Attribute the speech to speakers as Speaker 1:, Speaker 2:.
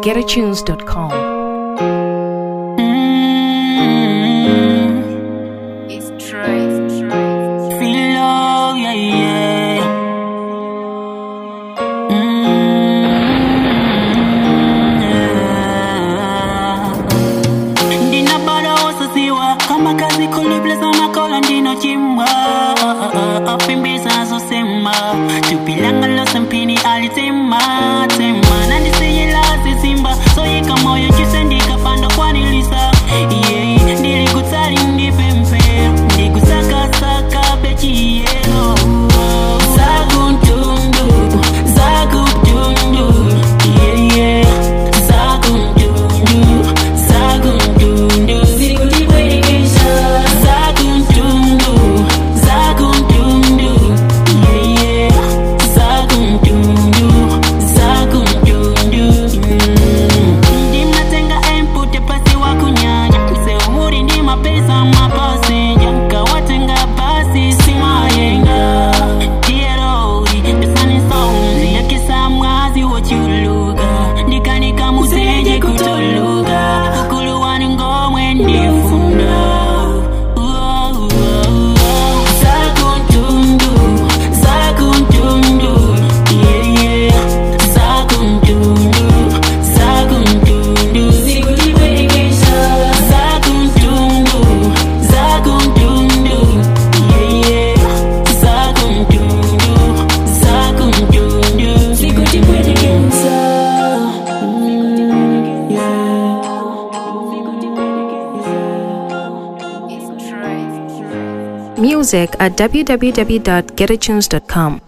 Speaker 1: www.getatunes.com.
Speaker 2: It's Trace.
Speaker 3: Feel love, yeah, yeah. Ndina bada wasasiwa kama kazi kulubleza makola ndino chimwa Apimbisa so sema Tupilanga lo sempini alitema Tema nandi seyela se simba So yeka moyo chisendika panda kwa nilisa Yeah, ndili kutari ndi pempe Ndi kusaka saka bechi yelo Zaguntundu Yeah, yeah Zaguntundu Zikuti kwekesha Zaguntundu Yeah, yeah Zaguntundu Ndima tenga empute pasi wakunyanya Mse umuri ndima pesa mapasenja Kawatenga pasi simayenga Kierori, pesani sonzi Yakisa mwazi wachuluga Ndikanika museje kutoluga Ukulu wani ngomwe ndifunda Zaguntundu Yeah, yeah Zaguntundu Zikuti kwekesha Zaguntundu Yeah, yeah Zaguntundu Zikuti kwekesha
Speaker 1: Music at www.getatunes.com.